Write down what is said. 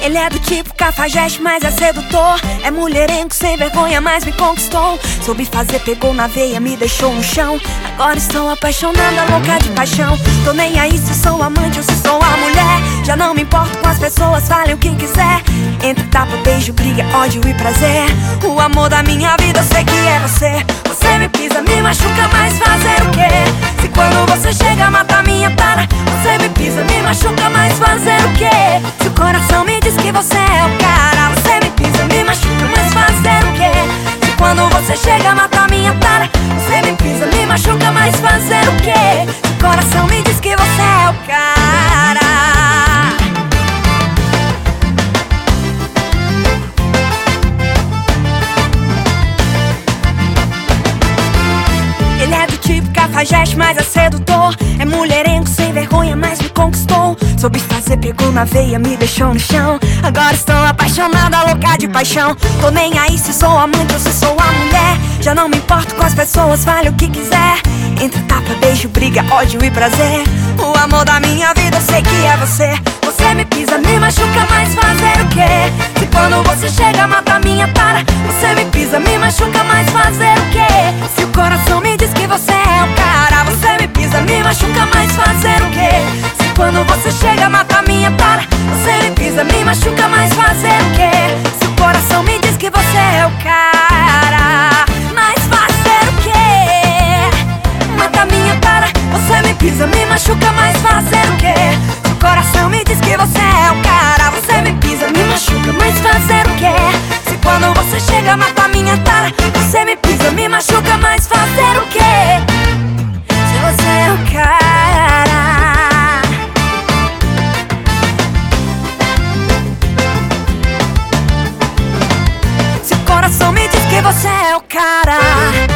Ele é do tipo cafajeste, mas é sedutor. É mulherengo, sem vergonha, mas me conquistou. Soube fazer, pegou na veia, me deixou no chão. Agora estou apaixonada, louca de paixão. Tô nem aí se sou amante ou se sou a mulher. Já não me importo com as pessoas, falem o que quiser. Entre tapa, beijo, briga, ódio e prazer. O amor da minha vida eu sei que é você. Você me pisa, me machuca, mas fazer o quê? Se quando você chega mata minha tara. Você me pisa, me machuca, mas fazer o quê? Se o coração me diz que você é o cara. Você me pisa, me machuca, mas fazer o quê? Se quando você chega mata minha tara. Você me pisa, me machuca, mas fazer o quê? Se o coração me diz que você é o cara. Ele é do tipo cafajeste, mas é sedutor. É mulherengo, sem vergonha, mas me conquistou. Soube fazer, pegou na veia, me deixou no chão. Agora estou apaixonada, louca de paixão. Tô nem aí se sou amante ou se sou a mulher. Já não me importo com as pessoas, fale o que quiser. Entre tapa, beijo, briga, ódio e prazer. O amor da minha vida eu sei que é você. Você me pisa, me machuca, mas fazer o quê? Se quando você chega mata minha tara. Você me pisa, me machuca, mas fazer o quê? Se o coração me diz que você é o cara. Você me pisa, me machuca, mas fazer o quê? Se quando você chega mata minha tara. Você me pisa, me machuca, mas fazer o quê? Se o coração me diz que você é o cara. Mas fazer o quê? Mata minha tara. Você me pisa, me machuca, mas fazer o quê? Se o coração me diz que você é o cara. Você me pisa, me machuca, mas fazer o quê? Se quando você chega mata minha tara. Você me pisa, me machuca, mas fazer o quê? Se você é o cara. Se o coração me diz que você é o cara.